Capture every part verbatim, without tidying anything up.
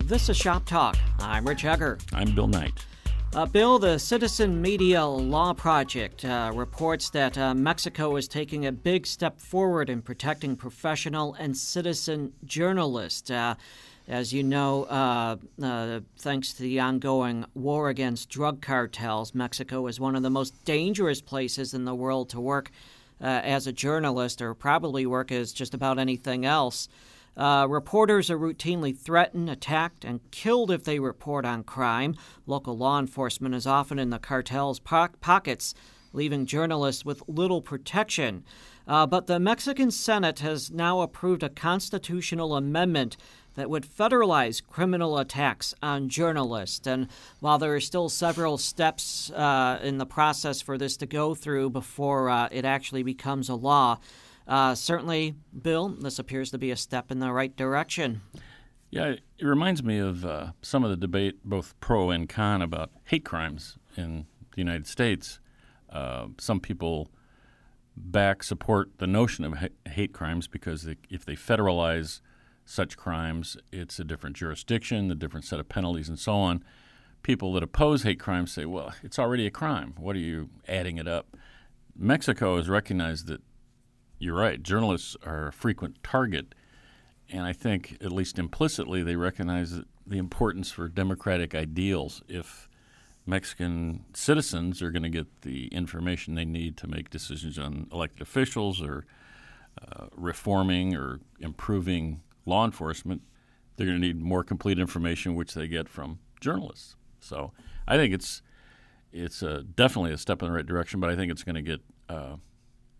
This is Shop Talk. I'm Rich Egger. I'm Bill Knight. Uh, Bill, the Citizen Media Law Project uh, reports that uh, Mexico is taking a big step forward in protecting professional and citizen journalists. Uh, as you know, uh, uh, thanks to the ongoing war against drug cartels, Mexico is one of the most dangerous places in the world to work uh, as a journalist, or probably work as just about anything else. Uh, reporters are routinely threatened, attacked, and killed if they report on crime. Local law enforcement is often in the cartel's po- pockets, leaving journalists with little protection. Uh, but the Mexican Senate has now approved a constitutional amendment that would federalize criminal attacks on journalists. And while there are still several steps uh, in the process for this to go through before uh, it actually becomes a law, Uh, certainly, Bill, this appears to be a step in the right direction. Yeah, it reminds me of uh, some of the debate, both pro and con, about hate crimes in the United States. Uh, some people back, support the notion of ha- hate crimes because they, if they federalize such crimes, it's a different jurisdiction, a different set of penalties, and so on. People that oppose hate crimes say, well, it's already a crime. What are you adding it up? Mexico has recognized that you're right. Journalists are a frequent target, and I think, at least implicitly, they recognize the importance for democratic ideals. If Mexican citizens are going to get the information they need to make decisions on elected officials or uh, reforming or improving law enforcement, they're going to need more complete information, which they get from journalists. So I think it's it's a, definitely a step in the right direction, but I think it's going to get uh, –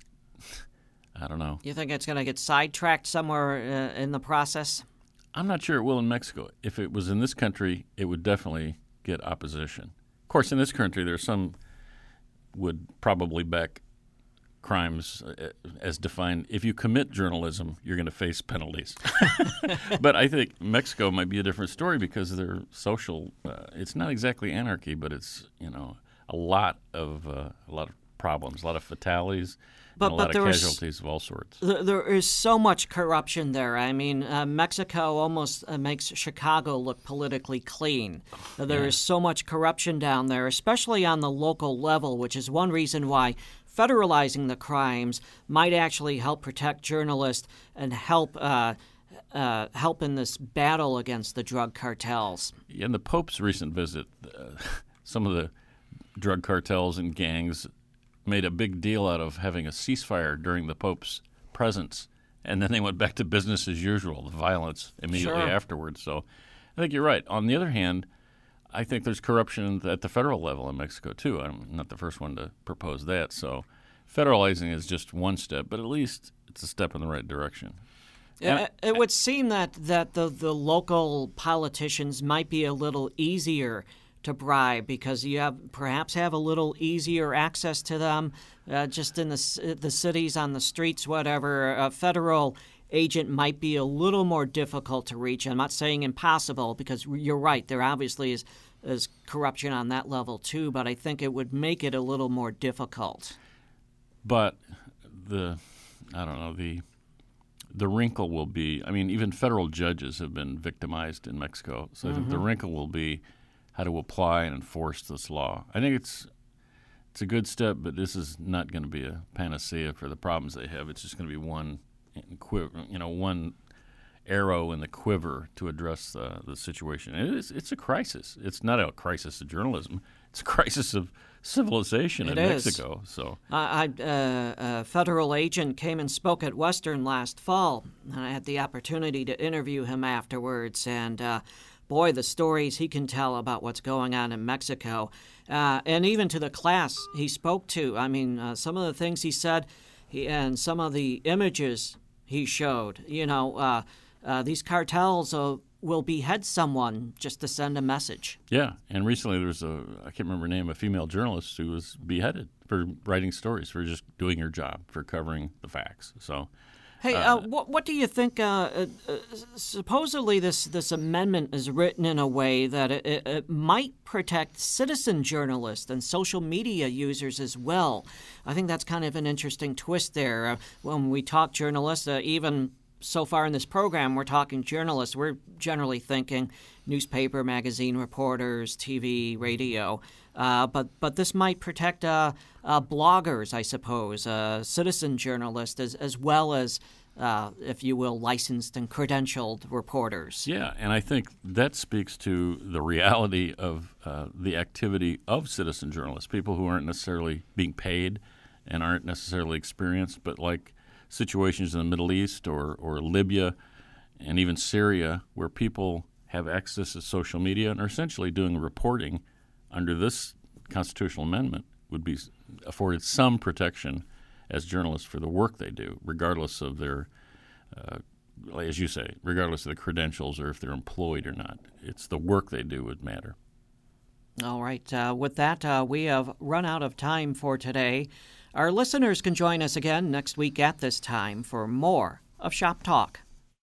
I don't know. You think it's going to get sidetracked somewhere uh, in the process? I'm not sure it will in Mexico. If it was in this country, it would definitely get opposition. Of course, in this country, there's some would probably back crimes as defined. If you commit journalism, you're going to face penalties. But I think Mexico might be a different story because they're social. Uh, it's not exactly anarchy, but it's, you know, a lot of uh, a lot of problems, a lot of fatalities. But, and a but lot there of is, casualties of all sorts. There is so much corruption there. I mean, uh, Mexico almost uh, makes Chicago look politically clean. Uh, there yeah. is so much corruption down there, especially on the local level, which is one reason why federalizing the crimes might actually help protect journalists and help uh, uh, help in this battle against the drug cartels. In the Pope's recent visit, uh, some of the drug cartels and gangs made a big deal out of having a ceasefire during the Pope's presence, and then they went back to business as usual, the violence immediately Sure. afterwards. So I think you're right. On the other hand, I think there's corruption at the federal level in Mexico, too. I'm not the first one to propose that. So federalizing is just one step, but at least it's a step in the right direction. It, it would seem that, that the, the local politicians might be a little easier to bribe because you have perhaps have a little easier access to them uh, just in the the cities, on the streets, whatever. A federal agent might be a little more difficult to reach. I'm not saying impossible because you're right. There obviously is, is corruption on that level too, but I think it would make it a little more difficult. But the, I don't know, the the wrinkle will be, I mean, even federal judges have been victimized in Mexico. So mm-hmm. I think the wrinkle will be how to apply and enforce this law. I think it's it's a good step, but this is not going to be a panacea for the problems they have. It's just going to be one, you know, one arrow in the quiver to address the, the situation. It is, it's a crisis. It's not a crisis of journalism. It's a crisis of civilization it in is. Mexico. So, I, I, uh, a federal agent came and spoke at Western last fall, and I had the opportunity to interview him afterwards, and uh, boy, the stories he can tell about what's going on in Mexico. Uh, and even to the class he spoke to, I mean, uh, some of the things he said he, and some of the images he showed, you know, uh, uh, these cartels uh, will behead someone just to send a message. Yeah, and recently there was a, I can't remember her name, a female journalist who was beheaded for writing stories, for just doing her job, for covering the facts. So, Hey, uh, uh, what, what do you think? Uh, uh, uh, supposedly, this, this amendment is written in a way that it, it, it might protect citizen journalists and social media users as well. I think that's kind of an interesting twist there. Uh, when we talk journalists, uh, even so far in this program, we're talking journalists. We're generally thinking newspaper, magazine reporters, T V, radio. Uh, but but this might protect uh, uh, bloggers, I suppose, uh, citizen journalists, as, as well as, uh, if you will, licensed and credentialed reporters. Yeah, and I think that speaks to the reality of uh, the activity of citizen journalists, people who aren't necessarily being paid and aren't necessarily experienced, but like situations in the Middle East or, or Libya and even Syria, where people have access to social media and are essentially doing reporting under this constitutional amendment, would be afforded some protection as journalists for the work they do, regardless of their, uh, as you say, regardless of the credentials or if they're employed or not. It's the work they do would matter. All right. Uh, with that, uh, we have run out of time for today. Our listeners can join us again next week at this time for more of Shop Talk.